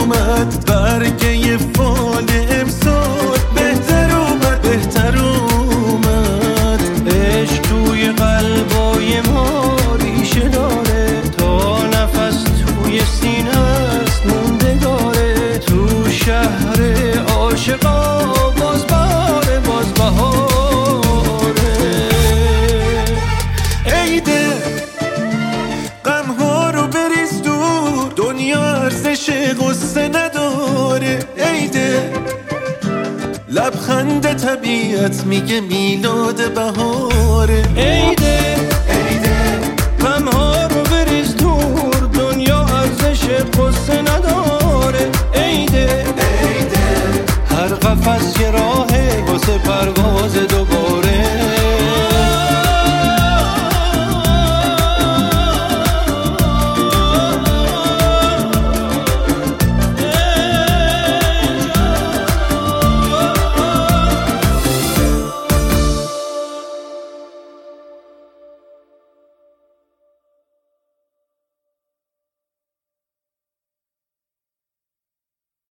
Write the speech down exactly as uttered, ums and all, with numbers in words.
اومد، برگه فال امسال بهتر اومد بهتر اومد. عشق توی قلبای ما ریشه داره، تا نفس توی سینه است موندگاره. تو شهر عاشقا باز بهاره باز بهاره. عیده غمها رو بریز دور، دنیا ارزش غصه نداره. عیده لبخند طبیعت میگه میلاد بهاره. عیده غمها رو بریز دور، دنیا ارزش قصه نداره.